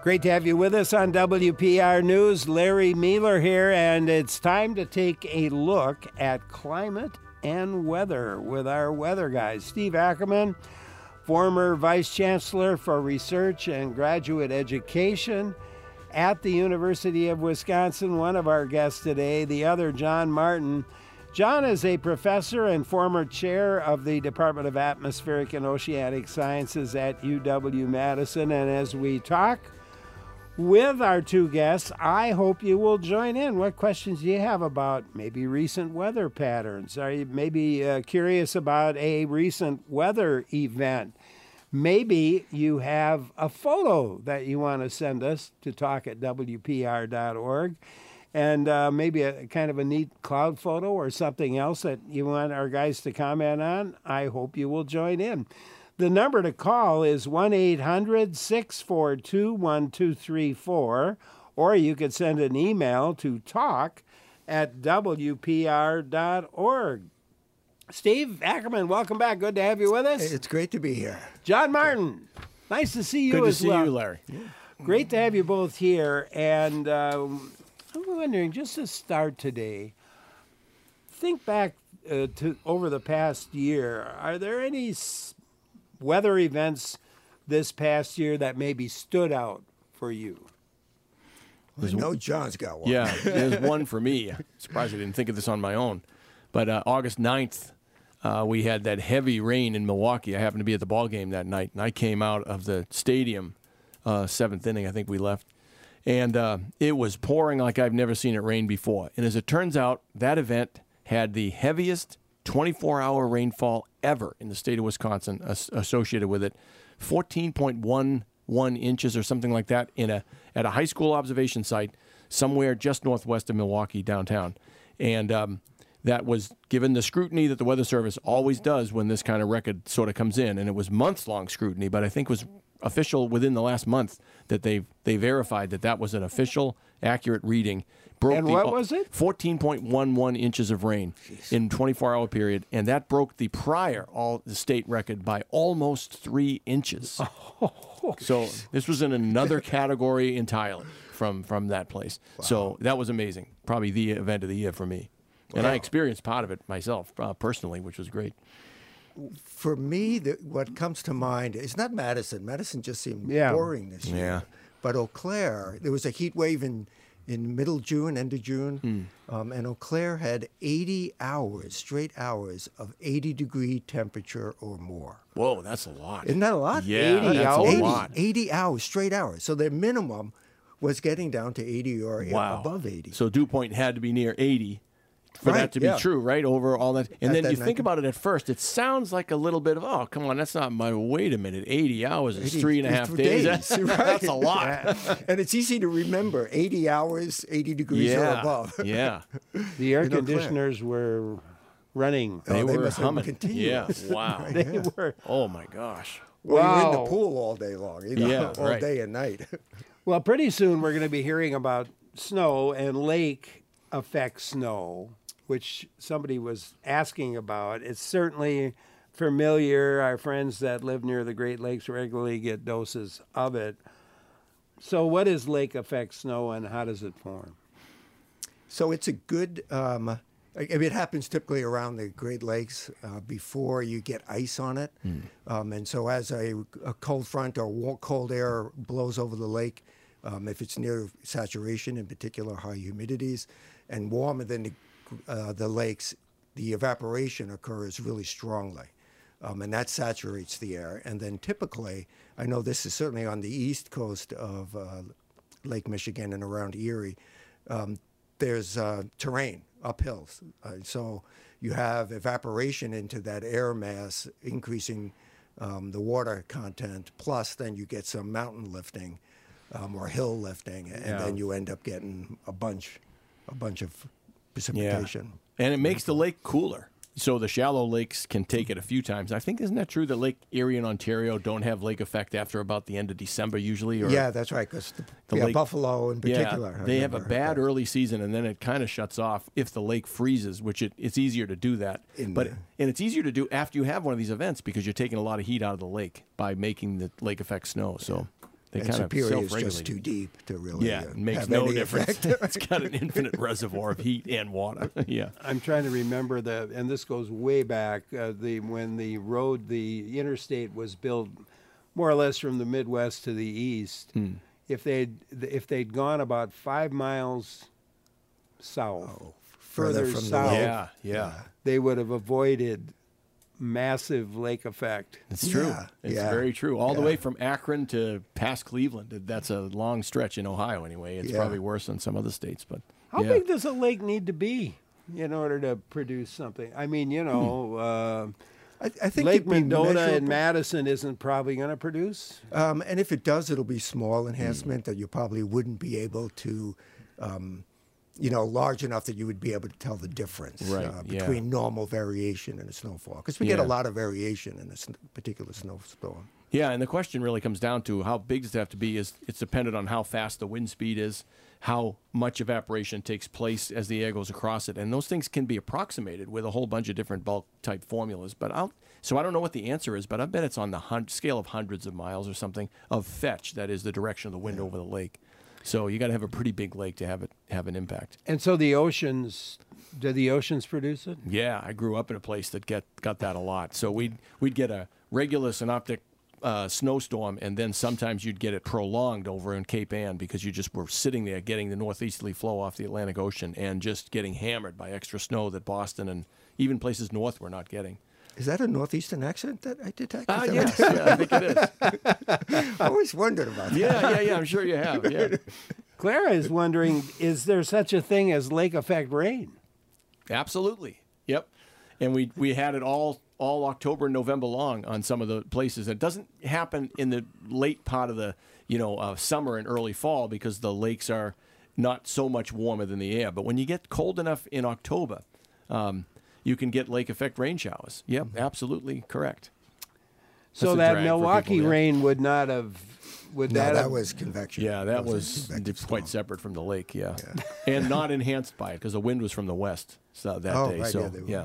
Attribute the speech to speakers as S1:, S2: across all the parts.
S1: Great to have you with us on WPR News. Larry Mealer here, and it's time to take a look at climate and weather with our weather guys. Steve Ackerman, former Vice Chancellor for Research and Graduate Education at the University of Wisconsin, one of our guests today, the other, John Martin. John is a professor and former chair of the Department of Atmospheric and Oceanic Sciences at UW-Madison, and as we talk with our two guests, I hope you will join in. What questions do you have about maybe recent weather patterns? Are you maybe curious about a recent weather event? Maybe you have a photo that you want to send us to talk@wpr.org, and maybe a kind of a neat cloud photo or something else that you want our guys to comment on. I hope you will join in. The number to call is 1-800-642-1234, or you could send an email to talk@wpr.org. Steve Ackerman, welcome back. Good to have you with us.
S2: It's great to be here.
S1: John Martin, nice to see you
S3: Good to
S1: as
S3: see
S1: well.
S3: you, Larry.
S1: Great to have you both here. And I'm wondering, just to start today, think back to over the past year. Are there any weather events this past year that maybe stood out for you?
S2: I know John's got one.
S3: Yeah, there's one for me. Surprised I didn't think of this on my own. But August 9th, we had that heavy rain in Milwaukee. I happened to be at the ball game that night, and I came out of the stadium, seventh inning, I think we left, and it was pouring like I've never seen it rain before. And as it turns out, that event had the heaviest 24-hour rainfall ever in the state of Wisconsin associated with it, 14.11 inches or something like that at a high school observation site somewhere just northwest of Milwaukee downtown. And that was given the scrutiny that the Weather Service always does when this kind of record sort of comes in. And it was months-long scrutiny, but I think it was official within the last month that they verified that was an official, accurate reading.
S1: And what was it?
S3: 14.11 inches of rain in a 24-hour period, and that broke the the state record by almost 3 inches. So this was in another category entirely from that place. Wow. So that was amazing. Probably the event of the year for me. And I experienced part of it myself personally, which was great.
S2: For me, what comes to mind is not Madison. Madison just seemed boring this year.
S3: Yeah.
S2: But Eau Claire, there was a heat wave in middle June, end of June, and Eau Claire had 80 hours, straight hours of 80-degree temperature or more.
S3: Whoa, that's a lot.
S2: Isn't that a lot?
S3: Yeah,
S1: 80
S3: that's
S1: hours?
S3: a lot.
S2: 80 hours, straight hours. So their minimum was getting down to 80 or above 80.
S3: So dew point had to be near 80 for that to be true, right? Over all that. And then you think about it at first, it sounds like a little bit of, oh, come on, that's not wait a minute, 80 hours is 3.5 days. That's a lot.
S2: And it's easy to remember, 80 hours, 80 degrees or above.
S3: Yeah.
S1: The air conditioners were running.
S3: They were
S2: must have
S3: humming.
S2: continuous.
S3: Yeah, wow.
S1: They were.
S3: Oh, my gosh.
S2: Well, you're in the pool all day long, all day and night.
S1: Well, pretty soon we're going to be hearing about snow and lake effect snow, which somebody was asking about. It's certainly familiar. Our friends that live near the Great Lakes regularly get doses of it. So what is lake effect snow and how does it form?
S2: So it's a good, it happens typically around the Great Lakes before you get ice on it. And so as a cold front or cold air blows over the lake, if it's near saturation, in particular high humidities, and warmer than the lakes, the evaporation occurs really strongly, and that saturates the air. And then typically, I know this is certainly on the east coast of Lake Michigan and around Erie, there's terrain, uphills. So you have evaporation into that air mass, increasing the water content, plus then you get some mountain lifting or hill lifting, and then you end up getting a bunch of precipitation.
S3: Yeah. And it makes the lake cooler. So the shallow lakes can take it a few times. I think, isn't that true that Lake Erie and Ontario don't have lake effect after about the end of December usually? Or
S2: yeah, that's right, because
S3: lake,
S2: Buffalo in particular.
S3: Yeah, they have a bad early season, and then it kind of shuts off if the lake freezes, which it's easier to do that. And it's easier to do after you have one of these events because you're taking a lot of heat out of the lake by making the lake effect snow. So They
S2: And
S3: kind of
S2: Superior is
S3: self-regulate.
S2: just too deep to really
S3: Yeah, it makes
S2: have
S3: no
S2: any
S3: difference.
S2: effect.
S3: It's got an infinite reservoir of heat and water. Yeah.
S1: I'm trying to remember and this goes way back, when the interstate was built more or less from the Midwest to the east. If they'd gone about 5 miles south, further
S2: from the
S1: south,
S2: lake.
S3: Yeah.
S1: they would have avoided massive lake effect.
S3: It's true.
S2: Yeah,
S3: It's
S2: yeah.
S3: very true. All the
S2: Yeah.
S3: way from Akron to past Cleveland. That's a long stretch in Ohio anyway. It's
S2: Yeah.
S3: probably worse than some other states, but
S1: How
S3: yeah.
S1: big does a lake need to be in order to produce something? I mean,
S2: I think
S1: Lake
S2: it'd be
S1: Mendota in
S2: measurable.
S1: Madison isn't probably going to produce.
S2: And if it does, it'll be small enhancement that you probably wouldn't be able to, large enough that you would be able to tell the difference
S3: Right, yeah.
S2: between normal variation and a snowfall. Because we get
S3: Yeah.
S2: a lot of variation in a particular snowstorm.
S3: Yeah, and the question really comes down to how big does it have to be? It's dependent on how fast the wind speed is, how much evaporation takes place as the air goes across it, and those things can be approximated with a whole bunch of different bulk type formulas. But I don't know what the answer is, but I bet it's on the scale of hundreds of miles or something of fetch. That is the direction of the wind over the lake. So you got to have a pretty big lake to have an impact.
S1: And so the oceans, do the oceans produce it?
S3: Yeah, I grew up in a place that got that a lot. So we'd get a regular synoptic snowstorm, and then sometimes you'd get it prolonged over in Cape Ann because you just were sitting there getting the northeasterly flow off the Atlantic Ocean and just getting hammered by extra snow that Boston and even places north were not getting.
S2: Is that a northeastern accent that I detect?
S3: Yes, yeah, I think it is.
S2: I always wondered about that.
S3: Yeah, I'm sure you have, yeah.
S1: Clara is wondering, is there such a thing as lake effect rain?
S3: Absolutely. Yep. And we had it all October and November long on some of the places. It doesn't happen in the late part of the summer and early fall because the lakes are not so much warmer than the air. But when you get cold enough in October, you can get lake effect rain showers. Yep, absolutely correct.
S1: So
S3: That's a
S1: that
S3: drag for
S1: Milwaukee
S3: people, yeah.
S1: rain would not have. Would
S2: No,
S1: that
S2: that
S1: have,
S2: was convection.
S3: Yeah, that
S2: a
S3: was
S2: convective
S3: quite
S2: storm.
S3: separate from the lake, yeah. And not enhanced by it because the wind was from the west that
S2: Oh,
S3: day.
S2: right,
S3: So,
S2: yeah, they were-
S3: yeah.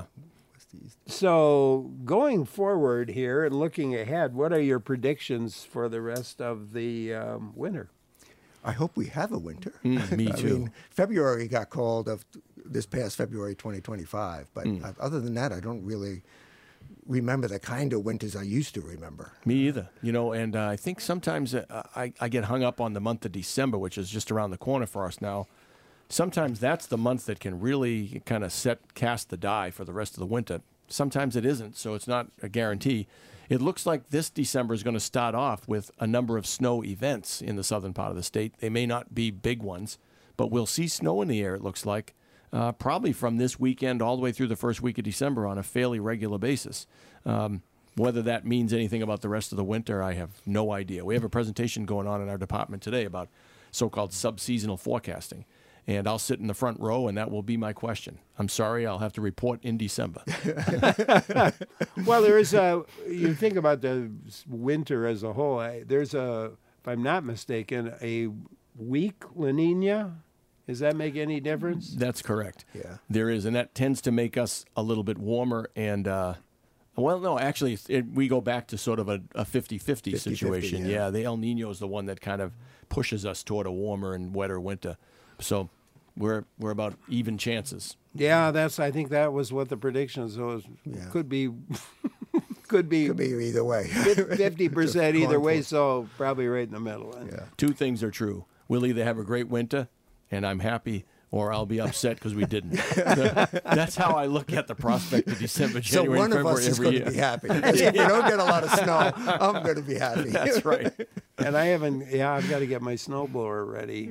S1: So going forward here and looking ahead, what are your predictions for the rest of the winter?
S2: I hope we have a winter.
S3: Me
S2: I
S3: too.
S2: mean, February got cold of this past February 2025, but other than that, I don't really remember the kind of winters I used to remember.
S3: Me either. And I think sometimes I get hung up on the month of December, which is just around the corner for us now. Sometimes that's the month that can really kind of cast the die for the rest of the winter. Sometimes it isn't, so it's not a guarantee. It looks like this December is going to start off with a number of snow events in the southern part of the state. They may not be big ones, but we'll see snow in the air, it looks like, probably from this weekend all the way through the first week of December on a fairly regular basis. Whether that means anything about the rest of the winter, I have no idea. We have a presentation going on in our department today about so-called sub-seasonal forecasting. And I'll sit in the front row, and that will be my question. I'm sorry, I'll have to report in December.
S1: Well, you think about the winter as a whole, there's if I'm not mistaken, a weak La Nina. Does that make any difference?
S3: That's correct.
S2: Yeah.
S3: There is, and that tends to make us a little bit warmer. And, well, no, actually, we go back to sort of a 50-50 situation.
S2: yeah.
S3: The El Nino is the one that kind of pushes us toward a warmer and wetter winter. So we're about even chances.
S1: Yeah, I think that was what the predictions was.
S2: Yeah.
S1: Could be
S2: Could be either way.
S1: 50% either
S2: Just
S1: way,
S2: going
S1: so probably right in the middle.
S2: Yeah.
S3: Two things are true. We'll either have a great winter, and I'm happy, or I'll be upset because we didn't. That's how I look at the prospect of December,
S2: So
S3: January,
S2: one of
S3: February
S2: us is
S3: every
S2: going
S3: year.
S2: to be happy. Because if we don't get a lot of snow, I'm going to be happy.
S3: That's right.
S1: And I've got to get my snowblower ready.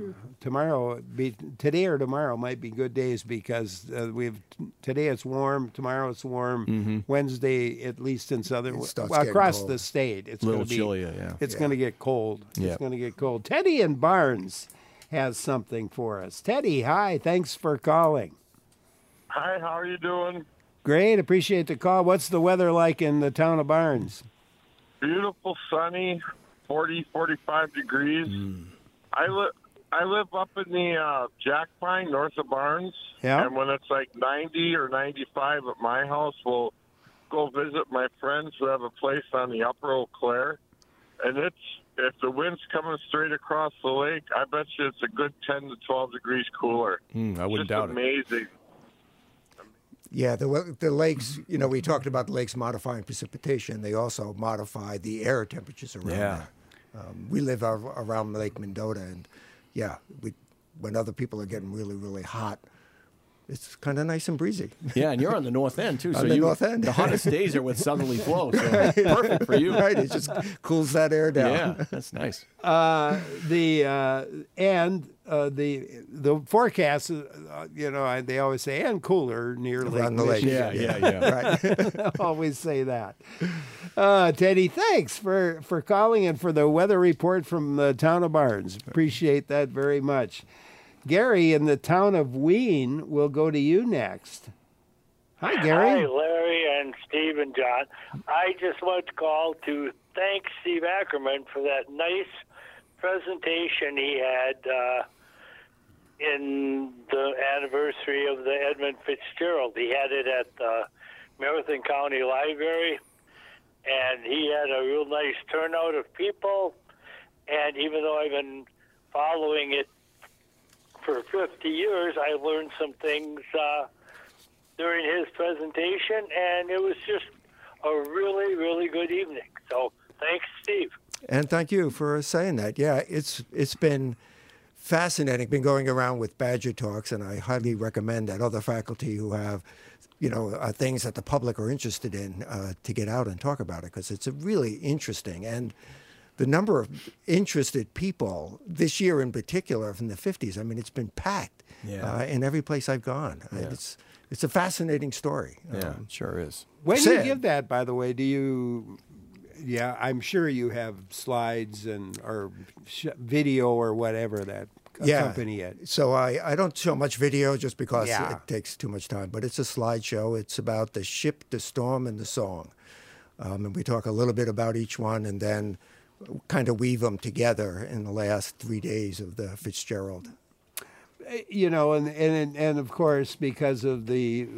S1: Today or tomorrow might be good days because today it's warm, tomorrow it's warm, Wednesday, at least in southern,
S2: It starts
S1: across
S2: getting
S1: the
S2: cold.
S1: state, it's
S3: A little
S1: going to be
S3: chillier, yeah.
S1: It's going to get cold.
S3: Yeah.
S1: It's going to get cold. Teddy in Barnes has something for us. Teddy, hi, thanks for calling.
S4: Hi, how are you doing?
S1: Great, appreciate the call. What's the weather like in the town of Barnes?
S4: Beautiful, sunny, 40, 45 degrees. I live up in the Jack Pine, north of Barnes.
S1: Yeah.
S4: And when it's like 90 or 95 at my house, we'll go visit my friends who have a place on the Upper Eau Claire. And if the wind's coming straight across the lake, I bet you it's a good 10 to 12 degrees cooler.
S3: I wouldn't doubt it.
S4: Amazing.
S2: Yeah, the lakes, you know, we talked about the lakes modifying precipitation. They also modify the air temperatures around there. We live around Lake Mendota, and yeah, when other people are getting really, really hot, it's kind of nice and breezy.
S3: Yeah, and you're on the north end, too.
S2: On the north end.
S3: The hottest days are with southerly flow, so perfect for you.
S2: Right, it just cools that air down.
S3: Yeah, that's nice.
S1: The forecast, you know, they always say, and cooler near Lake Michigan.
S3: Yeah.
S1: Right. Always say that. Teddy, thanks for calling and for the weather report from the town of Barnes. Appreciate that very much. Gary in the town of Wien will go to you next. Hi, Gary.
S5: Hi, Larry and Steve and John. I just want to call to thank Steve Ackerman for that nice presentation he had in the anniversary of the Edmund Fitzgerald. He had it at the Marathon County Library, and he had a real nice turnout of people. And even though I've been following it for 50 years, I learned some things during his presentation, and it was just a really, really good evening. So thanks, Steve.
S2: And thank you for saying that. Yeah, it's been fascinating. Been going around with Badger Talks, and I highly recommend that other faculty who have, you know, things that the public are interested in to get out and talk about it, because it's a really interesting. And the number of interested people this year in particular from the 50s, I mean, it's been packed in every place I've gone.
S3: Yeah.
S2: It's a fascinating story.
S3: Yeah, it sure is.
S1: When you give that, by the way, do you... Yeah, I'm sure you have slides or video or whatever that accompany it.
S2: So I don't show much video just because it takes too much time. But it's a slideshow. It's about the ship, the storm, and the song. And we talk a little bit about each one and then kind of weave them together in the last 3 days of the Fitzgerald.
S1: You know, and of course, because of the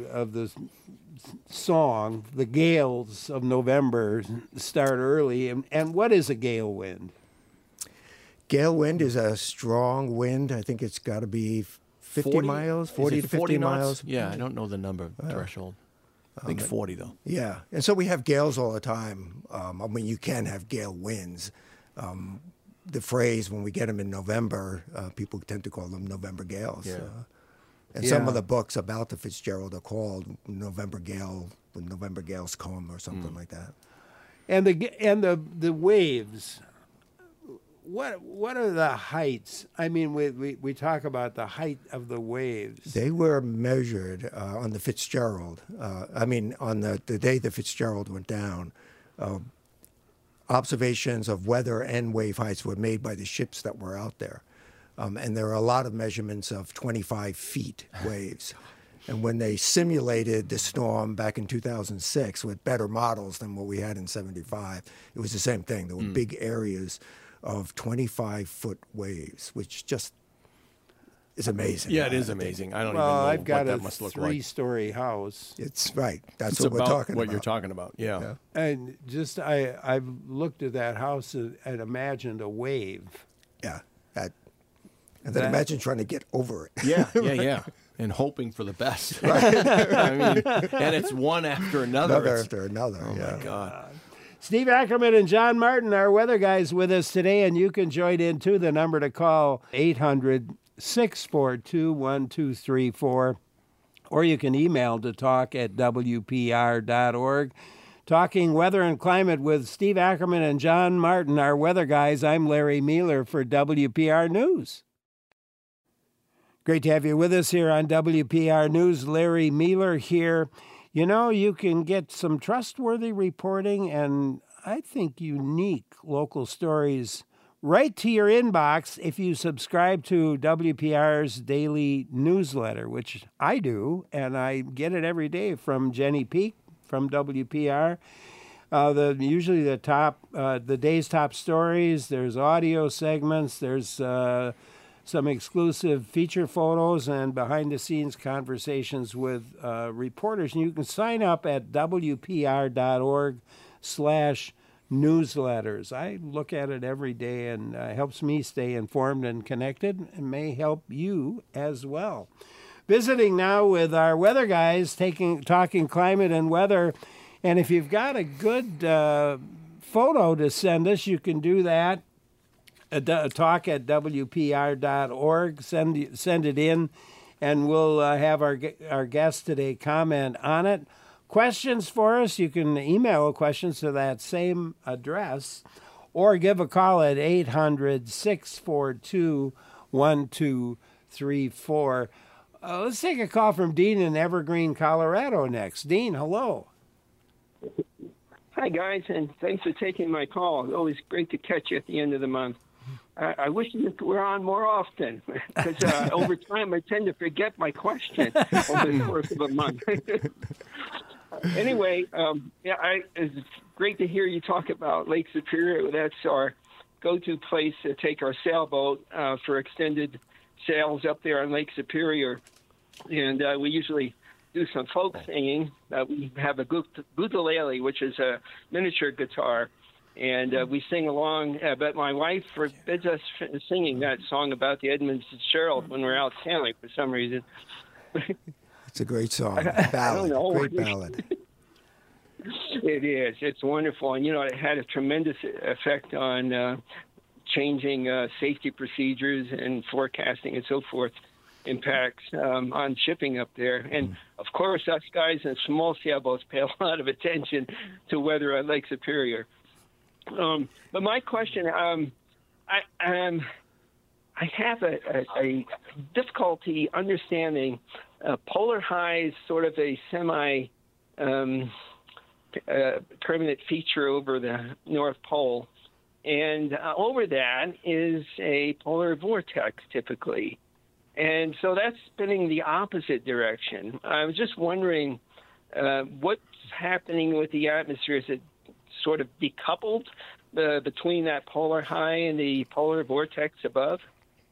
S1: song, the gales of November start early. And what is a gale wind?
S2: Gale wind is a strong wind. I think it's got to be 40 miles, 40 to 50 miles.
S3: Yeah, I don't know the number threshold. I think 40, though.
S2: Yeah, and so we have gales all the time. I mean, you can have gale winds. The phrase, when we get them in November, people tend to call them November gales.
S3: Yeah.
S2: And some of the books about the Fitzgerald are called November Gale, when November Gales Come, or something like that.
S1: And the waves. What are the heights? I mean, we talk about the height of the waves.
S2: They were measured on the Fitzgerald. On the day the Fitzgerald went down, observations of weather and wave heights were made by the ships that were out there. And there are a lot of measurements of 25 feet waves. And when they simulated the storm back in 2006 with better models than what we had in 75, it was the same thing. There were big areas of 25-foot waves, which just is amazing.
S3: Yeah, it is amazing. I don't even know
S1: I've got
S3: what that must look like.
S1: a 3-story house.
S2: It's right. That's
S3: It's
S2: what we're
S3: about
S2: talking
S3: what
S2: about.
S3: you're talking about. Yeah.
S1: And just I've looked at that house and imagined a wave.
S2: Yeah. And then imagine trying to get over it.
S3: Yeah. And hoping for the best. Right. I mean, and it's one after another.
S2: Oh,
S3: my God.
S1: Steve Ackerman and John Martin, our weather guys, with us today, and you can join in too. The number to call, 800-642-1234, or you can email to talk@wpr.org. Talking weather and climate with Steve Ackerman and John Martin, our weather guys. I'm Larry Mueller for WPR News. Great to have you with us here on WPR News. Larry Mueller here. You know, you can get some trustworthy reporting and, I think, unique local stories right to your inbox if you subscribe to WPR's daily newsletter, which I do, and I get it every day from Jenny Peak from WPR. Usually the day's top stories, there's audio segments, there's some exclusive feature photos and behind-the-scenes conversations with reporters. And you can sign up at WPR.org/newsletter. newsletters. I look at it every day and helps me stay informed and connected, and may help you as well. Visiting now with our weather guys, talking climate and weather. And if you've got a good photo to send us, you can do that. Talk at WPR.org. Send it in, and we'll have our guest today comment on it. Questions for us, you can email questions to that same address, or give a call at 800-642-1234. Let's take a call from Dean in Evergreen, Colorado next. Dean, hello.
S6: Hi, guys, and thanks for taking my call. It's always great to catch you at the end of the month. I wish you were on more often, because over time I tend to forget my question over the course of a month. Anyway, it's great to hear you talk about Lake Superior. That's our go-to place to take our sailboat for extended sails up there on Lake Superior. And we usually do some folk singing. We have a ukulele, which is a miniature guitar, and we sing along. But my wife forbids us singing that song about the Edmund Fitzgerald when we're out sailing for some reason.
S2: It's a great song. Ballad. Great ballad.
S6: It is. It's wonderful. And, it had a tremendous effect on changing safety procedures and forecasting and so forth, impacts on shipping up there. And, of course, us guys in small sailboats pay a lot of attention to weather at Lake Superior. But my question, I have a difficulty understanding polar high is sort of a permanent feature over the North Pole. And over that is a polar vortex, typically. And so that's spinning the opposite direction. I was just wondering what's happening with the atmosphere. Is it sort of decoupled between that polar high and the polar vortex above?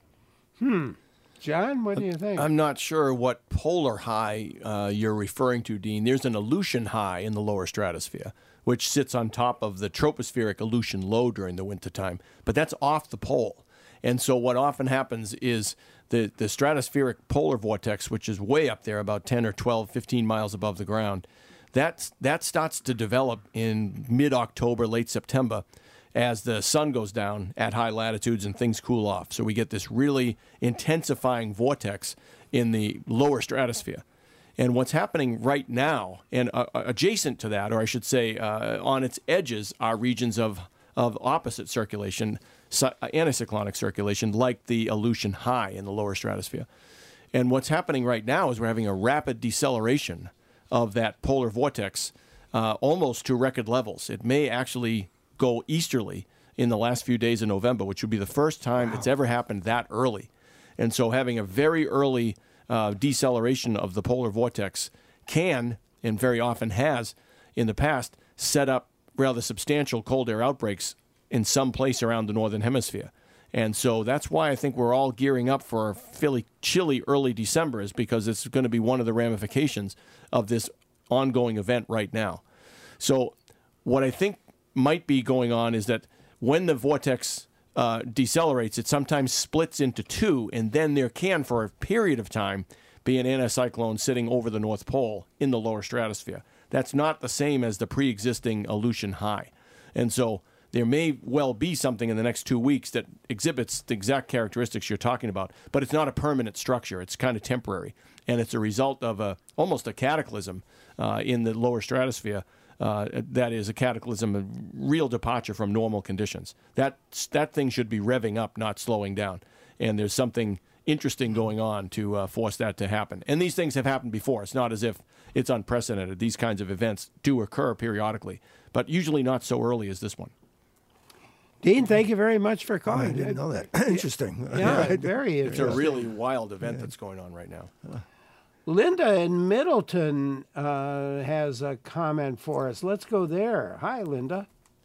S1: John, what do you think?
S3: I'm not sure what polar high you're referring to, Dean. There's an Aleutian high in the lower stratosphere, which sits on top of the tropospheric Aleutian low during the wintertime, but that's off the pole. And so what often happens is the stratospheric polar vortex, which is way up there, about 10 or 12, 15 miles above the ground, that starts to develop in mid-October, late September, as the sun goes down at high latitudes and things cool off. So we get this really intensifying vortex in the lower stratosphere. And what's happening right now, and adjacent to that, or I should say on its edges, are regions of opposite circulation, anticyclonic circulation, like the Aleutian high in the lower stratosphere. And what's happening right now is we're having a rapid deceleration of that polar vortex almost to record levels. It may actually go easterly in the last few days of November, which would be the first time it's ever happened that early. And so having a very early deceleration of the polar vortex can, and very often has in the past, set up rather substantial cold air outbreaks in some place around the northern hemisphere. And so that's why I think we're all gearing up for a fairly chilly early December, is because it's going to be one of the ramifications of this ongoing event right now. So what I think might be going on is that when the vortex decelerates, it sometimes splits into two, and then there can, for a period of time, be an anticyclone sitting over the North Pole in the lower stratosphere. That's not the same as the pre-existing Aleutian high. And so there may well be something in the next 2 weeks that exhibits the exact characteristics you're talking about, but it's not a permanent structure. It's kind of temporary, and it's a result of almost a cataclysm in the lower stratosphere. That is a cataclysm, a real departure from normal conditions. That thing should be revving up, not slowing down. And there's something interesting going on to force that to happen. And these things have happened before. It's not as if it's unprecedented. These kinds of events do occur periodically, but usually not so early as this one.
S1: Dean, thank you very much for calling.
S2: I didn't know that. Interesting.
S1: Yeah, very interesting.
S3: It's a really wild event that's going on right now.
S1: Linda in Middleton has a comment for us. Let's go there. Hi, Linda.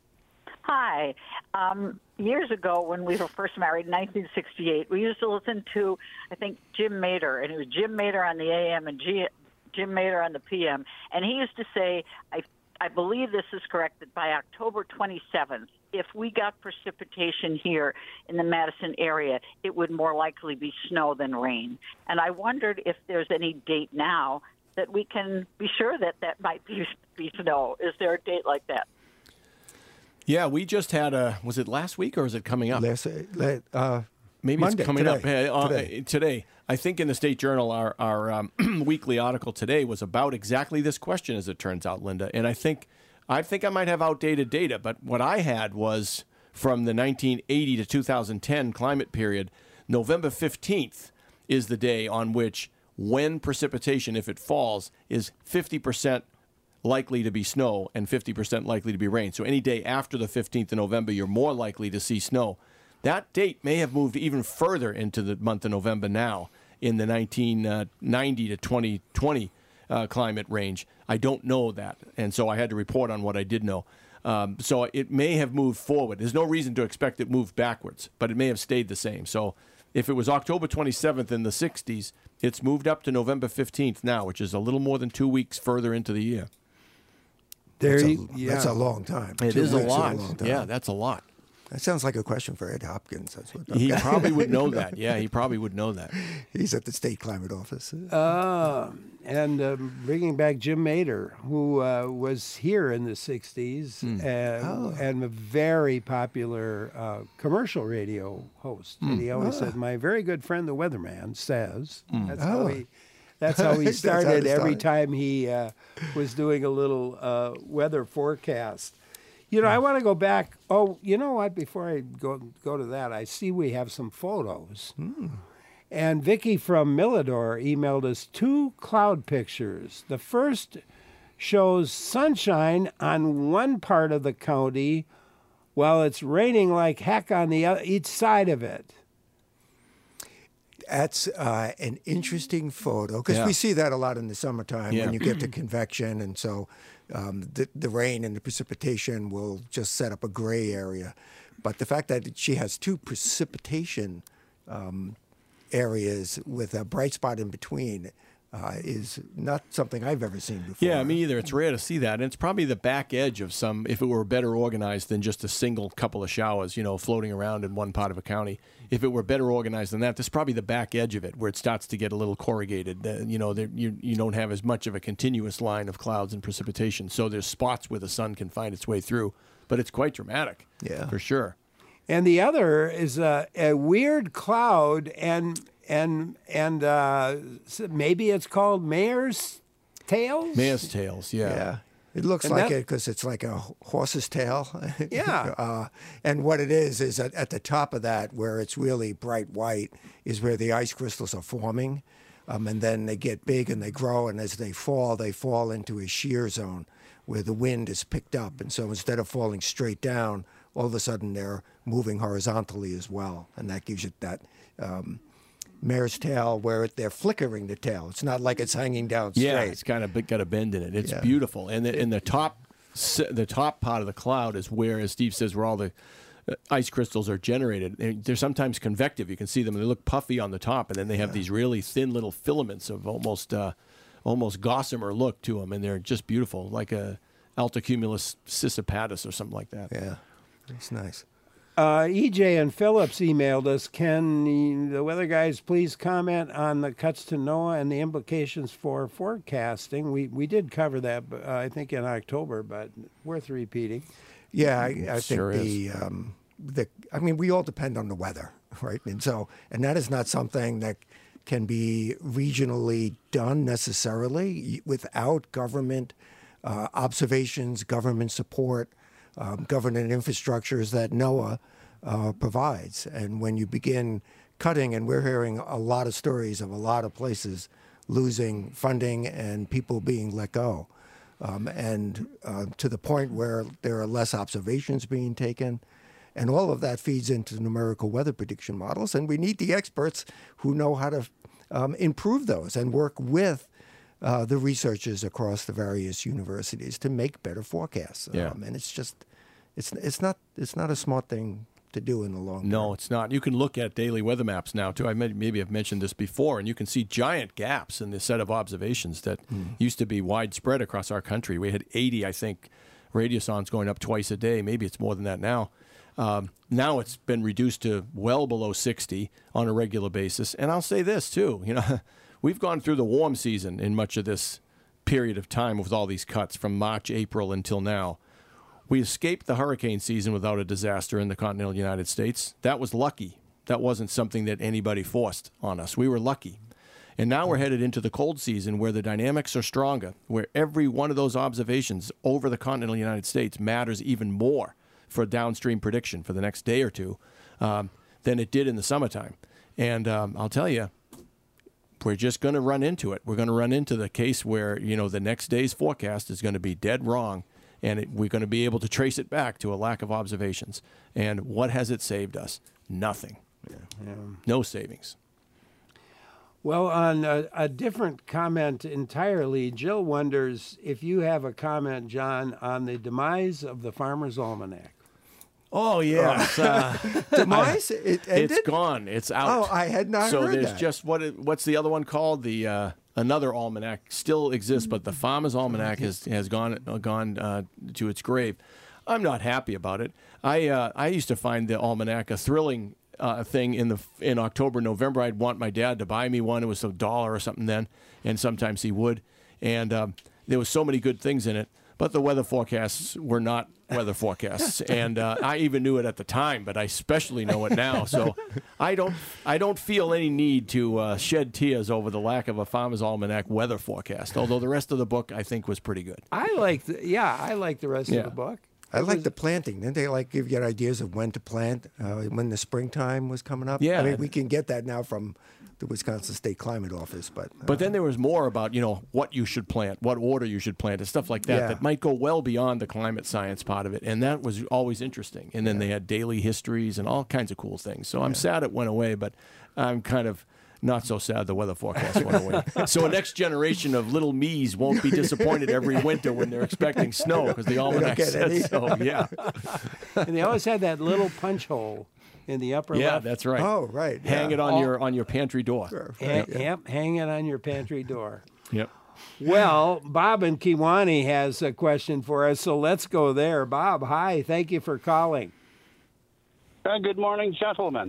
S7: Hi. Years ago, when we were first married in 1968, we used to listen to, I think, Jim Mader, and it was Jim Mader on the AM and Jim Mader on the PM. And he used to say, I I believe this is correct, that by October 27th, if we got precipitation here in the Madison area, it would more likely be snow than rain. And I wondered if there's any date now that we can be sure that that might be snow. Is there a date like that?
S3: Yeah, we just had was it last week or is it coming up? Maybe
S2: Monday,
S3: it's coming
S2: today,
S3: up
S2: today.
S3: today. I think in the State Journal, our weekly article today was about exactly this question, as it turns out, Linda. And I think I might have outdated data, but what I had was from the 1980 to 2010 climate period. November 15th is the day on which, when precipitation, if it falls, is 50% likely to be snow and 50% likely to be rain. So any day after the 15th of November, you're more likely to see snow. That date may have moved even further into the month of November now in the 1990 to 2020 climate range. I don't know that, and so I had to report on what I did know. So it may have moved forward. There's no reason to expect it moved backwards, but it may have stayed the same. So if it was October 27th in the 60s, it's moved up to November 15th now, which is a little more than 2 weeks further into the year.
S2: That's a long time.
S3: It is a lot.
S2: long time.
S3: Yeah, that's a lot.
S2: That sounds like a question for Ed Hopkins. That's what
S3: He probably would know that. Yeah, he probably would know that.
S2: He's at the State Climate Office.
S1: And bringing back Jim Mader, who was here in the 60s and a very popular commercial radio host. And he always said, my very good friend, the weatherman, says. That's how he started every time he was doing a little weather forecast. You know, I want to go back. Oh, you know what? Before I go to that, I see we have some photos. And Vicki from Millador emailed us 2 cloud pictures. The first shows sunshine on one part of the county while it's raining like heck on the each side of it.
S2: That's an interesting photo because we see that a lot in the summertime when you get to convection, and so the rain and the precipitation will just set up a gray area. But the fact that she has 2 precipitation areas with a bright spot in between is not something I've ever seen before.
S3: Yeah, me either. It's rare to see that. And it's probably the back edge of some, if it were better organized than just a single couple of showers, you know, floating around in one part of a county. If it were better organized than that, this is probably the back edge of it where it starts to get a little corrugated. You know, you don't have as much of a continuous line of clouds and precipitation. So there's spots where the sun can find its way through. But it's quite dramatic, for sure.
S1: And the other is a weird cloud, and maybe it's called mare's tails?
S3: Mare's tails,
S2: Yeah. It looks like it because it's like a horse's tail.
S1: Yeah.
S2: And what it is at the top of that, where it's really bright white, is where the ice crystals are forming. And then they get big and they grow, and as they fall into a shear zone where the wind is picked up. And so instead of falling straight down, all of a sudden they're moving horizontally as well. And that gives you that mare's tail where they're flickering the tail. It's not like it's hanging down straight.
S3: Yeah, it's kind of got a bend in it. It's beautiful. And the top part of the cloud is where, as Steve says, where all the ice crystals are generated. They're sometimes convective. You can see them. They look puffy on the top, and then they have these really thin little filaments of almost gossamer look to them, and they're just beautiful, like a Altocumulus scissipatus or something like that.
S2: Yeah, it's nice.
S1: EJ and Phillips emailed us. Can the weather guys please comment on the cuts to NOAA and the implications for forecasting? We did cover that, I think, in October, but worth repeating.
S2: Yeah, I think
S3: sure
S2: I mean, we all depend on the weather, right? And that is not something that can be regionally done necessarily without government observations, government support, government infrastructures that NOAA provides. And when you begin cutting, and we're hearing a lot of stories of a lot of places losing funding and people being let go, and to the point where there are less observations being taken. And all of that feeds into numerical weather prediction models. And we need the experts who know how to improve those and work with the researchers across the various universities to make better forecasts. And it's just, it's not a smart thing to do in the long term.
S3: No, it's not. You can look at daily weather maps now, too. Maybe I've mentioned this before, and you can see giant gaps in the set of observations that used to be widespread across our country. We had 80, I think, radiosondes going up twice a day. Maybe it's more than that now. Now it's been reduced to well below 60 on a regular basis. And I'll say this, too. We've gone through the warm season in much of this period of time with all these cuts from March, April until now. We escaped the hurricane season without a disaster in the continental United States. That was lucky. That wasn't something that anybody forced on us. We were lucky. And now we're headed into the cold season where the dynamics are stronger, where every one of those observations over the continental United States matters even more for downstream prediction for the next day or two than it did in the summertime. And I'll tell you, we're just going to run into it. We're going to run into the case where, the next day's forecast is going to be dead wrong, and we're going to be able to trace it back to a lack of observations. And what has it saved us? Nothing. Yeah. No savings.
S1: Well, on a different comment entirely, Jill wonders if you have a comment, John, on the demise of the Farmer's Almanac.
S3: Oh, yes.
S2: Demise? It ended?
S3: It's gone. It's out.
S2: Oh, I had not
S3: so
S2: heard
S3: there's
S2: that.
S3: just, what's the other one called? The another almanac still exists, but the Farmer's Almanac has gone to its grave. I'm not happy about it. I used to find the almanac a thrilling thing in October, November. I'd want my dad to buy me one. It was $1 or something then, and sometimes he would. And there was so many good things in it, but the weather forecasts were not weather forecasts, and I even knew it at the time, but I especially know it now. So I don't feel any need to shed tears over the lack of a Farmer's Almanac weather forecast. Although the rest of the book I think was pretty good.
S1: I like the rest of the book.
S2: I like the planting. Didn't they give you ideas of when to plant, when the springtime was coming up?
S3: Yeah.
S2: I mean, we can get that now from the Wisconsin State Climate Office. But
S3: then there was more about, what you should plant, what order you should plant, and stuff like that that might go well beyond the climate science part of it. And that was always interesting. And then they had daily histories and all kinds of cool things. So I'm sad it went away, but I'm kind of not so sad the weather forecast went away. So a next generation of little me's won't be disappointed every winter when they're expecting snow because the almanac said so. Yeah.
S1: And they always had that little punch hole in the upper left.
S3: Yeah, that's right.
S2: Oh, right.
S3: Hang it on your pantry door.
S2: Sure.
S1: Yep, hang it on your pantry door.
S3: Yep.
S1: Well, Bob in Kewanee has a question for us, so let's go there. Bob, hi. Thank you for calling.
S8: Good morning, gentlemen.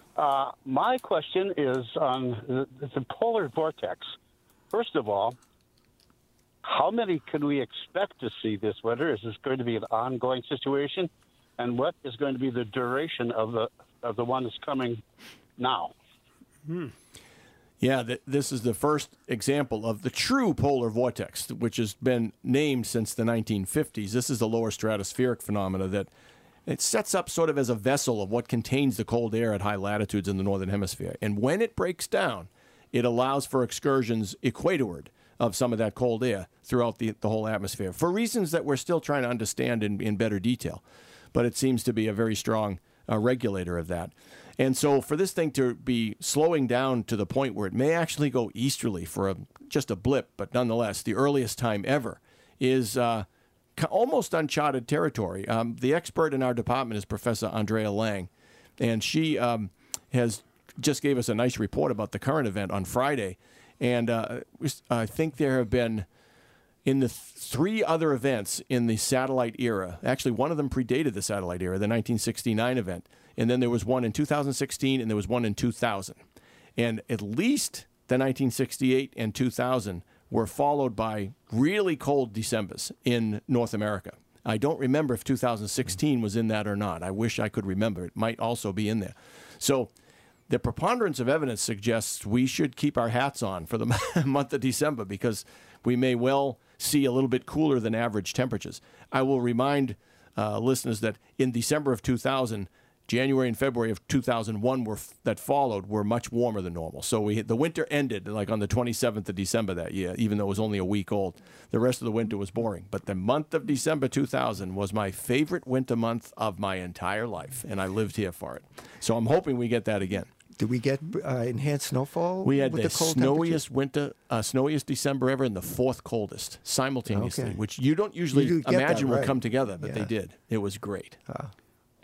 S8: My question is on the polar vortex. First of all, how many can we expect to see this winter? Is this going to be an ongoing situation? And what is going to be the duration of the one that's coming now?
S3: Yeah, this is the first example of the true polar vortex, which has been named since the 1950s. This is the lower stratospheric phenomena that it sets up sort of as a vessel of what contains the cold air at high latitudes in the northern hemisphere. And when it breaks down, it allows for excursions equatorward of some of that cold air throughout the whole atmosphere for reasons that we're still trying to understand in better detail. But it seems to be a very strong regulator of that. And so for this thing to be slowing down to the point where it may actually go easterly for just a blip, but nonetheless, the earliest time ever is almost uncharted territory. The expert in our department is Professor Andrea Lang, and she has just gave us a nice report about the current event on Friday. And I think there have been, in the three other events in the satellite era, actually one of them predated the satellite era, the 1969 event, and then there was one in 2016 and there was one in 2000. And at least the 1968 and 2000 were followed by really cold Decembers in North America. I don't remember if 2016 was in that or not. I wish I could remember. It might also be in there. So the preponderance of evidence suggests we should keep our hats on for the month of December because we may well see a little bit cooler than average temperatures. I will remind listeners that in December of 2000, January and February of 2001 that followed were much warmer than normal. So the winter ended like on the 27th of December that year, even though it was only a week old. The rest of the winter was boring. But the month of December 2000 was my favorite winter month of my entire life, and I lived here for it. So I'm hoping we get that again.
S2: Did we get enhanced snowfall?
S3: We had
S2: with
S3: the
S2: cold
S3: snowiest winter, snowiest December ever, and the fourth coldest simultaneously, which you don't usually imagine will come together, but they did. It was great.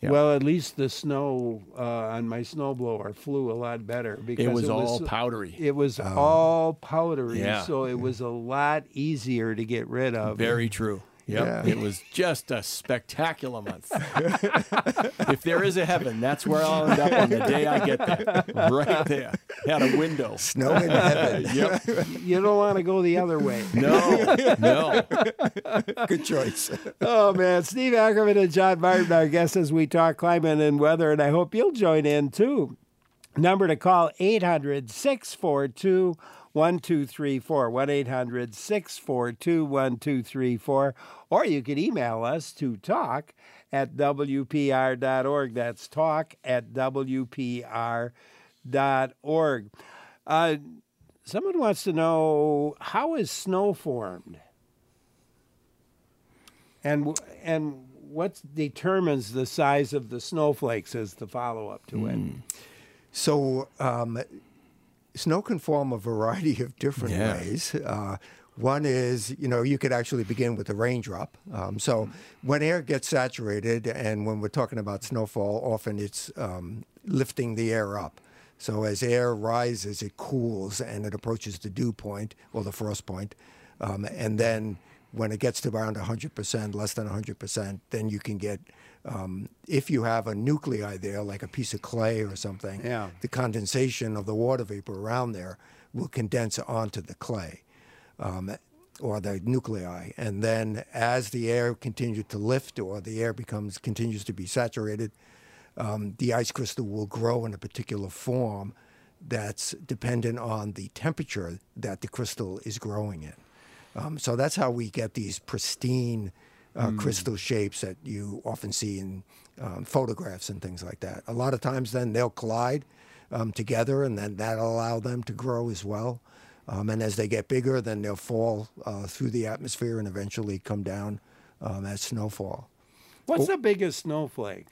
S3: Yeah.
S1: Well, at least the snow on my snowblower flew a lot better because
S3: It was all powdery.
S1: It was all powdery,
S3: Yeah.
S1: so it was a lot easier to get rid of.
S3: Very true. Yep.
S2: Yeah.
S3: It was just a spectacular month. If there is a heaven, that's where I'll end up on the day I get there. Right there. At a window.
S2: Snow in heaven.
S3: Yep.
S1: You don't want to go the other way.
S3: No.
S2: Good choice.
S1: Oh, man. Steve Ackerman and John Martin, our guests as we talk climate and weather, and I hope you'll join in, too. Number to call, 800-642-1234, 1-800-642-1234, or you can email us to talk@wpr.org. That's talk@wpr.org. Someone wants to know, how is snow formed? And what determines the size of the snowflakes is the follow-up to it.
S2: So snow can form a variety of different
S3: Yeah.
S2: ways. One is, you could actually begin with a raindrop. So when air gets saturated, and when we're talking about snowfall, often it's lifting the air up. So as air rises, it cools and it approaches the dew point or the frost point. And then when it gets to around 100%, less than 100%, then you can get, if you have a nuclei there, like a piece of clay or something,
S1: Yeah.
S2: the condensation of the water vapor around there will condense onto the clay or the nuclei. And then as the air continues to lift or the air continues to be saturated, the ice crystal will grow in a particular form that's dependent on the temperature that the crystal is growing in. So that's how we get these pristine crystal shapes that you often see in photographs and things like that. A lot of times then they'll collide together, and then that'll allow them to grow as well. And as they get bigger, then they'll fall through the atmosphere and eventually come down as snowfall.
S1: What's the biggest snowflake?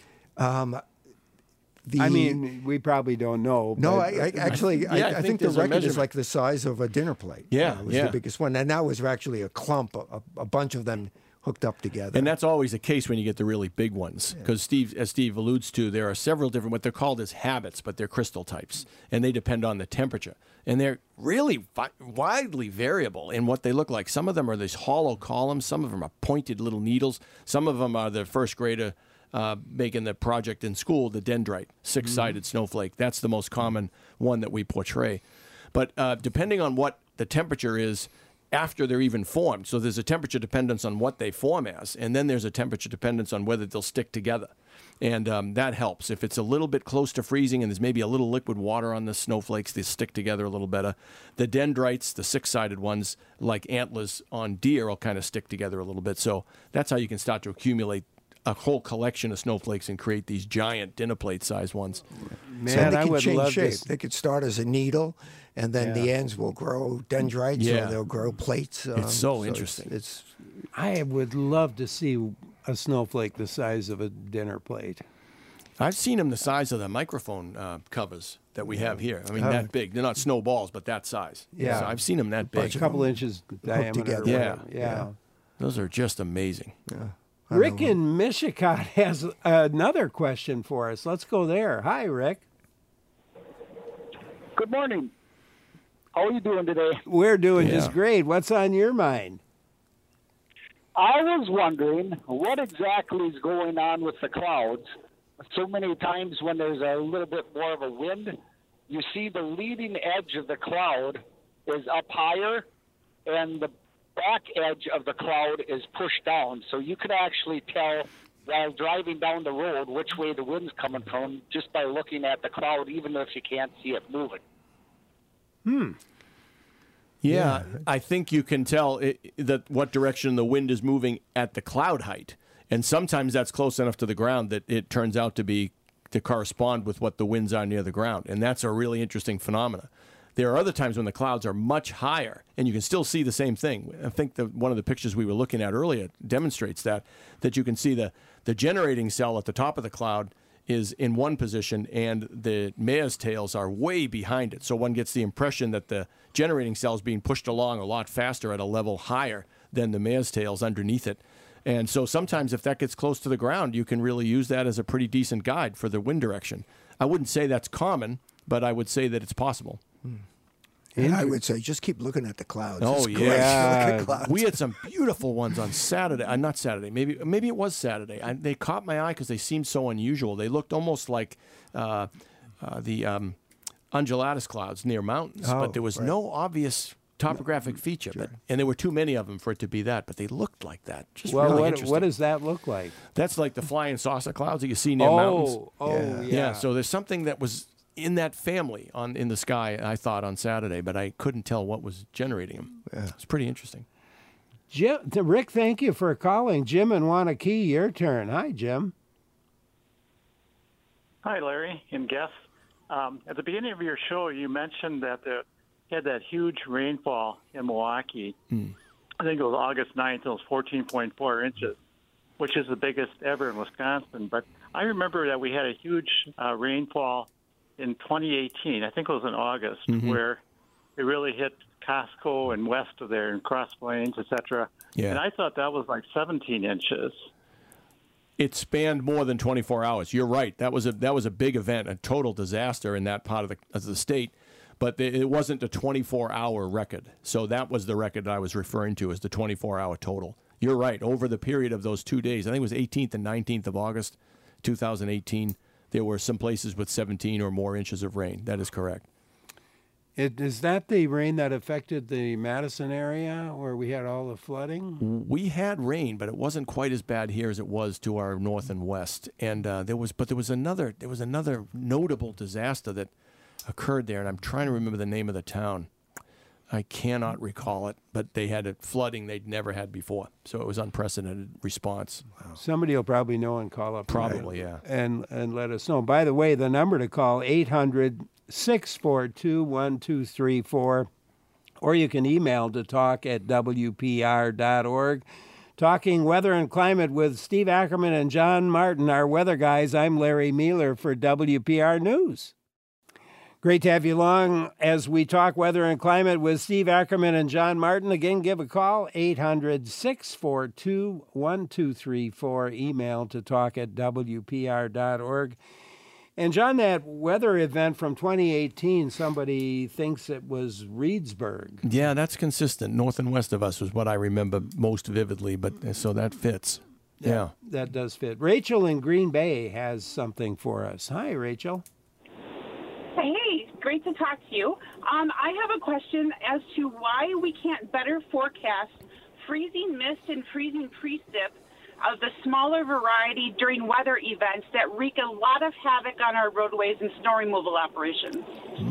S2: The,
S1: I mean, we probably don't know.
S2: no,
S1: but-
S2: I actually,
S3: Yeah,
S2: I think the
S3: there's a
S2: record is
S3: measurement.
S2: like the size of a dinner plate.
S3: Yeah,
S2: was
S3: yeah.
S2: the biggest one. And that was actually a clump, a bunch of them hooked up together.
S3: And that's always the case when you get the really big ones. Because as Steve alludes to, there are several different, what they're called as habits, but they're crystal types. And they depend on the temperature. And they're really widely variable in what they look like. Some of them are these hollow columns. Some of them are pointed little needles. Some of them are the first grader making the project in school, the dendrite, six-sided snowflake. That's the most common one that we portray. But depending on what the temperature is after they're even formed, so there's a temperature dependence on what they form as, and then there's a temperature dependence on whether they'll stick together. And that helps. If it's a little bit close to freezing and there's maybe a little liquid water on the snowflakes, they stick together a little better. The dendrites, the six-sided ones, like antlers on deer, will kind of stick together a little bit. So that's how you can start to accumulate a whole collection of snowflakes and create these giant dinner plate size ones.
S1: Man,
S2: and they
S1: I
S2: can
S1: would
S2: change
S1: love
S2: shape.
S1: this.
S2: They could start as a needle, and then the ends will grow dendrites,
S3: Yeah.
S2: or they'll grow plates.
S3: It's so interesting.
S2: It's
S1: I would love to see a snowflake the size of a dinner plate.
S3: I've seen them the size of the microphone covers that we have here. I mean, that big. They're not snowballs, but that size.
S1: Yeah.
S3: So I've seen them that big.
S1: A couple inches diameter.
S2: together.
S1: or whatever. Yeah.
S3: Those are just amazing.
S1: Rick in Michigan has another question for us. Let's go there. Hi, Rick.
S9: Good morning. How are you doing today?
S1: We're doing
S3: Yeah.
S1: just great. What's on your mind?
S9: I was wondering what exactly is going on with the clouds. So many times when there's a little bit more of a wind, you see the leading edge of the cloud is up higher and the back edge of the cloud is pushed down. So you can actually tell while driving down the road which way the wind's coming from just by looking at the cloud, even if you can't see it moving.
S3: Yeah, I think you can tell that what direction the wind is moving at the cloud height. And sometimes that's close enough to the ground that it turns out to correspond with what the winds are near the ground. And that's a really interesting phenomena. There are other times when the clouds are much higher, and you can still see the same thing. I think one of the pictures we were looking at earlier demonstrates that you can see the generating cell at the top of the cloud is in one position, and the mare's tails are way behind it. So one gets the impression that the generating cell is being pushed along a lot faster at a level higher than the mare's tails underneath it. And so sometimes if that gets close to the ground, you can really use that as a pretty decent guide for the wind direction. I wouldn't say that's common, but I would say that it's possible.
S2: And I would say just keep looking at the clouds.
S3: Oh,
S2: It's great to
S3: yeah.
S2: look at clouds.
S3: We had some beautiful ones on Saturday. Not Saturday. Maybe it was Saturday. They caught my eye because they seemed so unusual. They looked almost like the undulatus clouds near mountains, but there was no obvious topographic feature. And there were too many of them for it to be that, but they looked like that. Just really interesting.
S1: What does that look like?
S3: That's like the flying saucer clouds that you see near mountains.
S1: Yeah.
S3: So there's something that was in that family in the sky, I thought, on Saturday, but I couldn't tell what was generating them. Yeah. It's pretty interesting.
S1: Rick, thank you for calling. Jim in Wanakee, your turn. Hi, Jim.
S10: Hi, Larry and guests. At the beginning of your show, you mentioned that you had that huge rainfall in Milwaukee. I think it was August 9th. It was 14.4 inches, which is the biggest ever in Wisconsin. But I remember that we had a huge rainfall in 2018. I think it was in August, where it really hit Costco and west of there and Cross Plains, etc.
S3: Yeah.
S10: And I thought that was like 17 inches.
S3: It spanned more than 24 hours. You're right. That was a big event, a total disaster in that part of the state. But it wasn't a 24-hour record. So that was the record I was referring to as the 24-hour total. You're right. Over the period of those 2 days, I think it was 18th and 19th of August, 2018, there were some places with 17 or more inches of rain. That is correct.
S1: Is that the rain that affected the Madison area where we had all the flooding?
S3: We had rain, but it wasn't quite as bad here as it was to our north and west. And there was another notable disaster that occurred there, and I'm trying to remember the name of the town. I cannot recall it, but they had a flooding they'd never had before. So it was unprecedented response.
S1: Wow. Somebody will probably know and call up.
S3: Probably, yeah.
S1: And let us know. By the way, the number to call, 800-642-1234, or you can email to talk@wpr.org. Talking weather and climate with Steve Ackerman and John Martin, our weather guys. I'm Larry Mueller for WPR News. Great to have you along as we talk weather and climate with Steve Ackerman and John Martin. Again, give a call, 800-642-1234. Email to talk@wpr.org. And John, that weather event from 2018, somebody thinks it was Reedsburg.
S3: Yeah, that's consistent. North and west of us was what I remember most vividly, but so that fits. Yeah.
S1: That does fit. Rachel in Green Bay has something for us. Hi, Rachel.
S11: Hey, great to talk to you. I have a question as to why we can't better forecast freezing mist and freezing precip of the smaller variety during weather events that wreak a lot of havoc on our roadways and snow removal operations.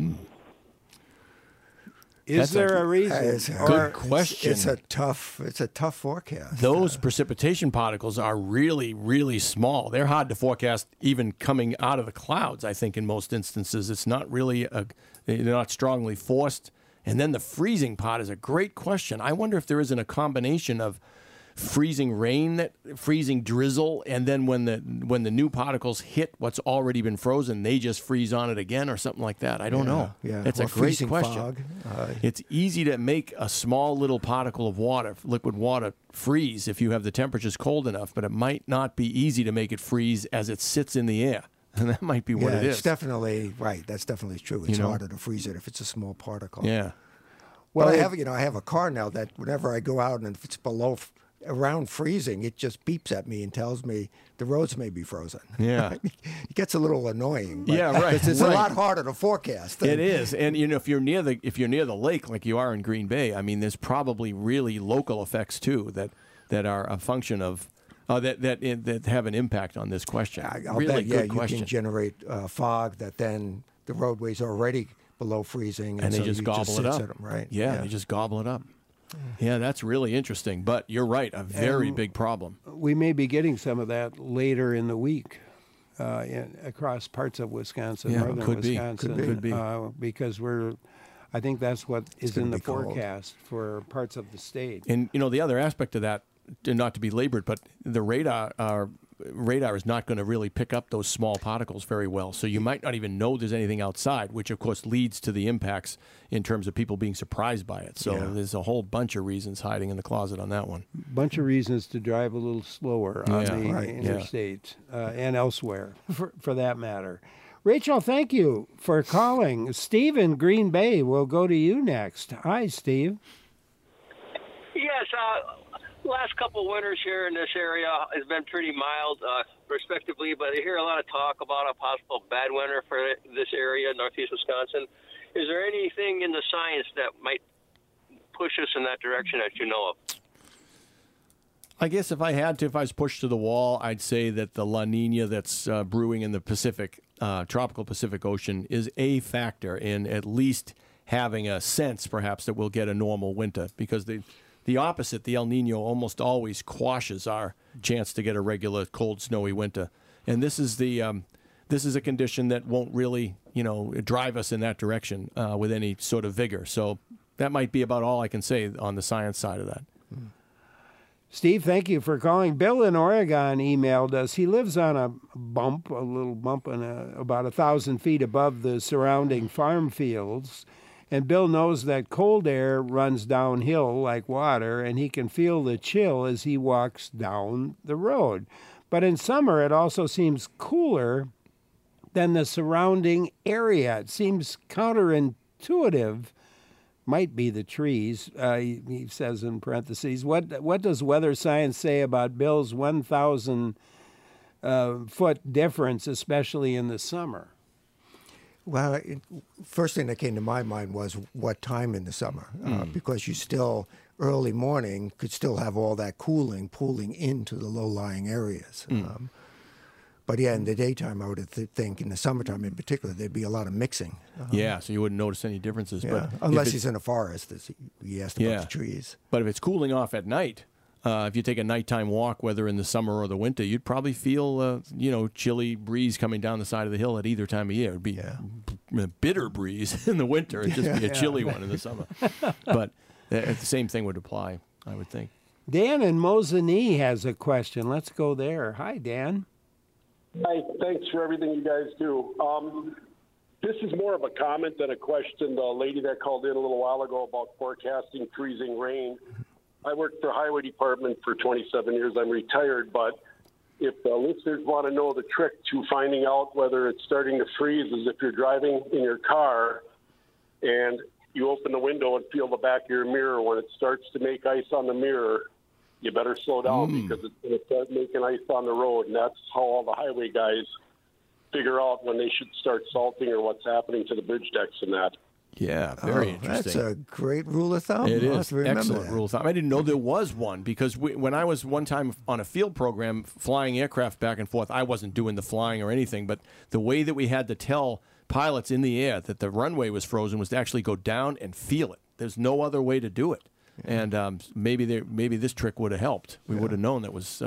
S1: Is there a reason?
S3: Good question.
S2: It's a tough forecast.
S3: Those precipitation particles are really, really small. They're hard to forecast even coming out of the clouds, I think, in most instances. It's not really, they're not strongly forced. And then the freezing part is a great question. I wonder if there isn't a combination of freezing rain, freezing drizzle, and then when the new particles hit what's already been frozen, they just freeze on it again or something like that. I don't know.
S2: Yeah.
S3: It's a great question.
S2: Fog.
S3: It's easy to make a small little particle of water, liquid water, freeze if you have the temperatures cold enough, but it might not be easy to make it freeze as it sits in the air. And that might be what it is.
S2: It's definitely right. That's definitely true. It's harder to freeze it if it's a small particle.
S3: Yeah.
S2: Well, I have a car now that whenever I go out and if it's around freezing, it just beeps at me and tells me the roads may be frozen.
S3: Yeah.
S2: It gets a little annoying.
S3: Yeah, right.
S2: It's a lot harder to forecast.
S3: It is. And if you're near the lake like you are in Green Bay, I mean, there's probably really local effects too that are a function of that have an impact on this question.
S2: I'll
S3: really
S2: bet,
S3: good question.
S2: You can generate fog that then the roadways are already below freezing,
S3: and
S2: so
S3: they just gobble it up.
S2: Them, right?
S3: Yeah, they just gobble it up. Yeah, that's really interesting. But you're right, a very big problem.
S1: We may be getting some of that later in the week across parts of Wisconsin, northern Wisconsin.
S3: Could be.
S1: Because I think that's what is in the forecast for parts of the state.
S3: And, the other aspect of that, not to be labored, but the radar radar is not going to really pick up those small particles very well. So you might not even know there's anything outside, which of course leads to the impacts in terms of people being surprised by it. So there's a whole bunch of reasons hiding in the closet on that one.
S1: Bunch of reasons to drive a little slower on the interstate and elsewhere, for that matter. Rachel, thank you for calling. Steve in Green Bay will go to you next. Hi, Steve.
S12: Yes, last couple winters here in this area has been pretty mild, respectively, but I hear a lot of talk about a possible bad winter for this area, northeast Wisconsin. Is there anything in the science that might push us in that direction that you know of?
S3: I guess if I was pushed to the wall, I'd say that the La Nina that's brewing in the Pacific, tropical Pacific Ocean is a factor in at least having a sense, perhaps, that we'll get a normal winter, because the opposite, the El Nino, almost always quashes our chance to get a regular cold, snowy winter. And this is a condition that won't really, drive us in that direction with any sort of vigor. So that might be about all I can say on the science side of that.
S1: Steve, thank you for calling. Bill in Oregon emailed us. He lives on a little bump about 1,000 feet above the surrounding farm fields. And Bill knows that cold air runs downhill like water, and he can feel the chill as he walks down the road. But in summer, it also seems cooler than the surrounding area. It seems counterintuitive. Might be the trees, he says in parentheses. What does weather science say about Bill's 1,000 foot difference, especially in the summer?
S2: Well, first thing that came to my mind was what time in the summer, because you still, early morning, could still have all that cooling pooling into the low-lying areas. But yeah, in the daytime, I would think in the summertime in particular, there'd be a lot of mixing.
S3: So you wouldn't notice any differences.
S2: Yeah,
S3: but
S2: unless he's in a forest, as he asked about the trees.
S3: But if it's cooling off at night, if you take a nighttime walk, whether in the summer or the winter, you'd probably feel, chilly breeze coming down the side of the hill at either time of year. It'd be a bitter breeze in the winter. It'd just be a chilly one in the summer. But the same thing would apply, I would think.
S1: Dan in Mosinee has a question. Let's go there. Hi, Dan.
S13: Hi, thanks for everything you guys do. This is more of a comment than a question. The lady that called in a little while ago about forecasting freezing rain. I worked for the highway department for 27 years. I'm retired, but if the listeners want to know the trick to finding out whether it's starting to freeze is if you're driving in your car and you open the window and feel the back of your mirror. When it starts to make ice on the mirror, you better slow down because it's going to start making ice on the road. And that's how all the highway guys figure out when they should start salting or what's happening to the bridge decks and that.
S3: Yeah, very interesting.
S2: That's a great rule of thumb.
S3: It is
S2: excellent
S3: rule of thumb. I didn't know there was one because when I was one time on a field program flying aircraft back and forth, I wasn't doing the flying or anything, but the way that we had to tell pilots in the air that the runway was frozen was to actually go down and feel it. There's no other way to do it. And maybe this trick would have helped. We would have known that was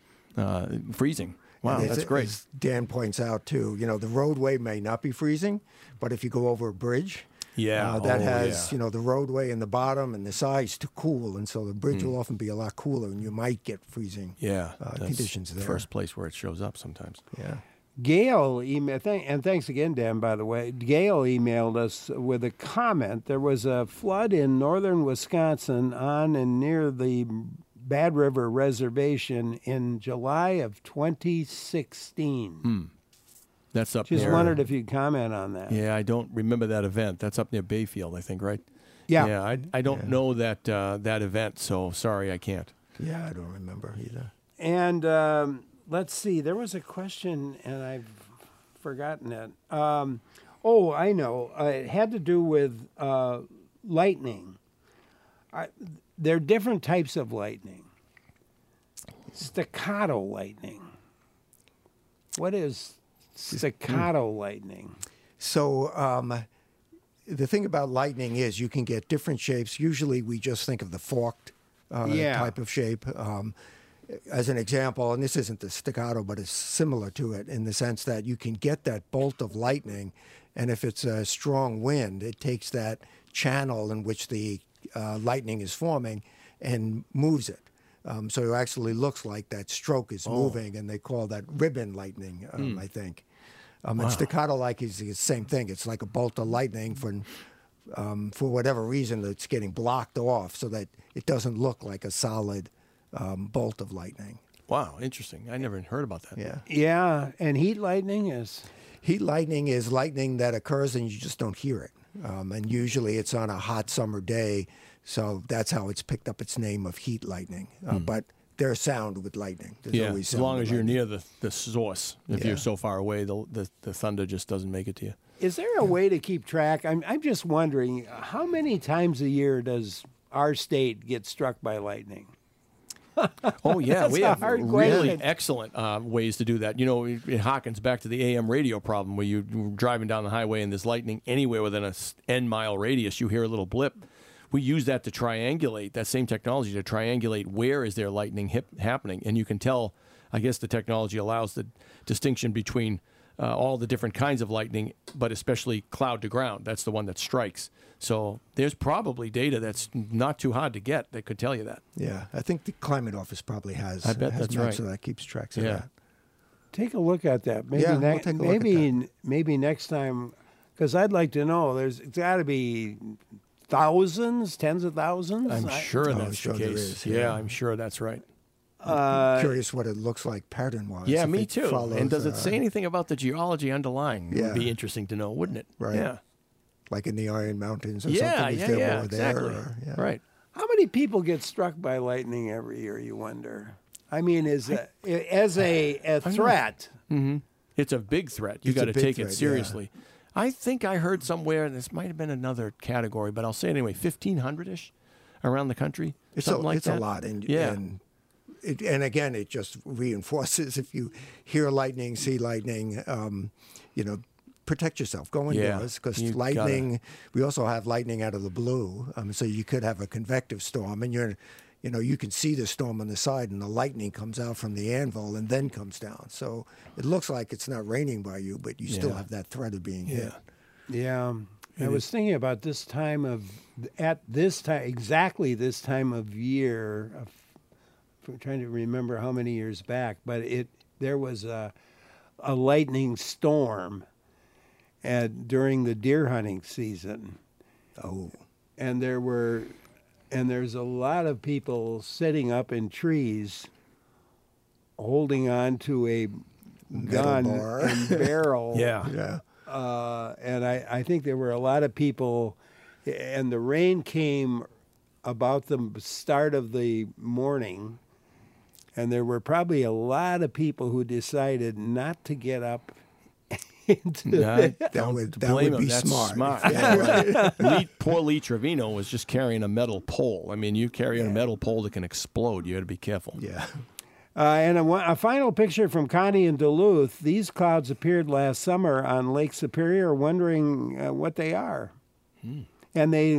S3: freezing. Wow, that's great.
S2: As Dan points out, too, the roadway may not be freezing, but if you go over a bridge, that has the roadway in the bottom and the sides to cool, and so the bridge will often be a lot cooler, and you might get freezing conditions there.
S3: The first place where it shows up sometimes.
S2: Yeah.
S1: Gail emailed, and thanks again, Dan, by the way. Gail emailed us with a comment. There was a flood in northern Wisconsin on and near the Bad River Reservation in July of 2016.
S3: That's up
S1: Just
S3: there.
S1: wondered if you'd comment on that.
S3: Yeah, I don't remember that event. That's up near Bayfield, I think, right?
S1: Yeah.
S3: Yeah, I don't know that event, so sorry, I can't.
S2: Yeah, I don't remember either.
S1: And let's see. There was a question, and I've forgotten it. I know. It had to do with lightning. There are different types of lightning. Staccato lightning. What is staccato lightning?
S2: So the thing about lightning is you can get different shapes. Usually we just think of the forked type of shape. As an example, and this isn't the staccato, but it's similar to it in the sense that you can get that bolt of lightning, and if it's a strong wind, it takes that channel in which the lightning is forming and moves it. So it actually looks like that stroke is moving, and they call that ribbon lightning, I think. And staccato-like is the same thing. It's like a bolt of lightning for whatever reason it's getting blocked off so that it doesn't look like a solid bolt of lightning.
S3: Wow, interesting. I never heard about that.
S2: Yeah.
S1: Yeah, and heat lightning is?
S2: Heat lightning is lightning that occurs and you just don't hear it. And usually it's on a hot summer day, so that's how it's picked up its name of heat lightning. But there's sound with lightning. There's always sound
S3: as long
S2: with
S3: as you're
S2: lightning.
S3: near the source. If you're so far away, the thunder just doesn't make it to you.
S1: Is there a way to keep track? I'm just wondering, how many times a year does our state get struck by lightning?
S3: Oh, yeah.
S1: That's
S3: We
S1: a
S3: have
S1: hard
S3: really
S1: question.
S3: excellent ways to do that. You know, it harkens back to the AM radio problem where you're driving down the highway and there's lightning anywhere within a N-mile radius. You hear a little blip. We use that to triangulate, that same technology to triangulate where is there lightning happening. And you can tell, I guess the technology allows the distinction between all the different kinds of lightning, but especially cloud to ground. That's the one that strikes. So there's probably data that's not too hard to get that could tell you that.
S2: Yeah, I think the Climate Office probably has.
S3: I bet
S2: has
S3: that's
S2: maps
S3: right.
S2: So that keeps tracks of that.
S1: Take a look at that. Maybe
S2: Yeah, we'll take a look at
S1: maybe next time, because I'd like to know. It's got to be thousands, tens of thousands.
S3: I'm sure that's
S2: sure
S3: the
S2: there
S3: case.
S2: is,
S3: Yeah,
S2: yeah.
S3: I'm sure that's right.
S2: I'm curious what it looks like pattern-wise.
S3: Yeah,
S2: if
S3: me
S2: it
S3: too.
S2: follows,
S3: And does it say anything about the geology underlying? It
S2: Yeah.
S3: would be interesting to know, wouldn't it?
S2: Right.
S3: Yeah.
S2: Like in the Iron Mountains or
S3: Yeah,
S2: something? Is
S3: yeah,
S2: there
S3: yeah,
S2: more
S3: exactly.
S2: there? Or, yeah.
S3: Right.
S1: How many people get struck by lightning every year? You wonder. I mean, as a threat.
S3: Mm-hmm. It's a big threat. You
S2: It's
S3: got
S2: a
S3: to
S2: big
S3: take
S2: threat,
S3: it
S2: yeah.
S3: seriously. I think I heard somewhere, and this might have been another category, but I'll say it anyway, 1,500-ish around the country.
S2: It's
S3: something like
S2: it's
S3: that.
S2: a lot. And,
S3: yeah.
S2: and again, it just reinforces if you hear lightning, see lightning, protect yourself. Go
S3: Yeah,
S2: indoors because
S3: you
S2: lightning. We also have lightning out of the blue, so you could have a convective storm, and you can see the storm on the side, and the lightning comes out from the anvil and then comes down. So it looks like it's not raining by you, but you still have that threat of being hit.
S1: Yeah. I was thinking about exactly this time of year. I'm trying to remember how many years back, but there was a lightning storm during the deer hunting season.
S2: Oh.
S1: And there's a lot of people sitting up in trees holding on to a gun
S2: bar.
S1: and barrel.
S2: Yeah.
S1: And I think there were a lot of people, and the rain came about the start of the morning, and there were probably a lot of people who decided not to get up into
S2: That would be
S3: That's
S2: smart.
S3: Yeah, right. Poor Lee Trevino was just carrying a metal pole. I mean, you carry a metal pole that can explode. You got to be careful.
S2: Yeah.
S1: And a final picture from Connie in Duluth. These clouds appeared last summer on Lake Superior, wondering what they are. And they...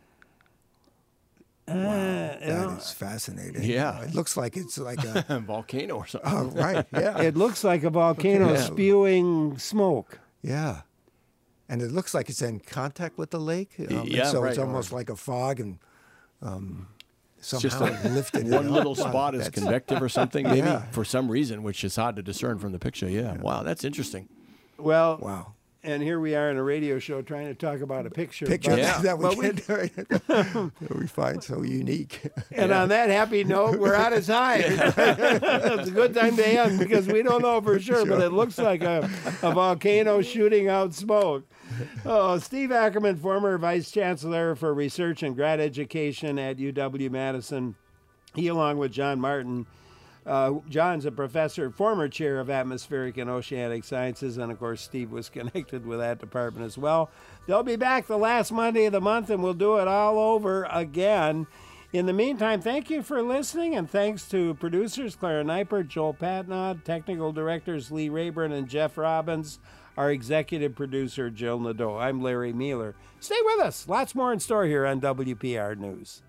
S2: That is fascinating.
S3: Yeah.
S2: It looks like it's like a
S3: volcano or something.
S2: Oh, right. Yeah.
S1: It looks like a volcano
S2: Yeah.
S1: spewing smoke.
S2: Yeah. And it looks like it's in contact with the lake.
S3: Yeah,
S2: so
S3: right.
S2: it's almost like a fog and
S3: It's just
S2: somehow lifted it
S3: one
S2: up.
S3: little
S2: Wow,
S3: spot is
S2: that's-
S3: convective or something, maybe,
S2: Yeah.
S3: for some reason, which is hard to discern from the picture. Yeah. Wow, that's interesting.
S1: Well,
S2: wow.
S1: And here we are in a radio show trying to talk about a picture.
S2: Picture
S1: but-
S2: that
S1: but
S2: we that we find so unique.
S1: And on that happy note, we're out of time. It's a good time to end because we don't know for sure, but it looks like a volcano shooting out smoke. Oh, Steve Ackerman, former Vice Chancellor for Research and Grad Education at UW-Madison. He, along with John Martin, John's a professor, former chair of atmospheric and oceanic sciences, and of course Steve was connected with that department as well. They'll be back the last Monday of the month, and we'll do it all over again. In the meantime, thank you for listening, and thanks to producers Clara Neipert, Joel Patnod, technical directors Lee Rayburn and Jeff Robbins, our executive producer Jill Nadeau. I'm Larry Mueller. Stay with us. Lots more in store here on WPR News.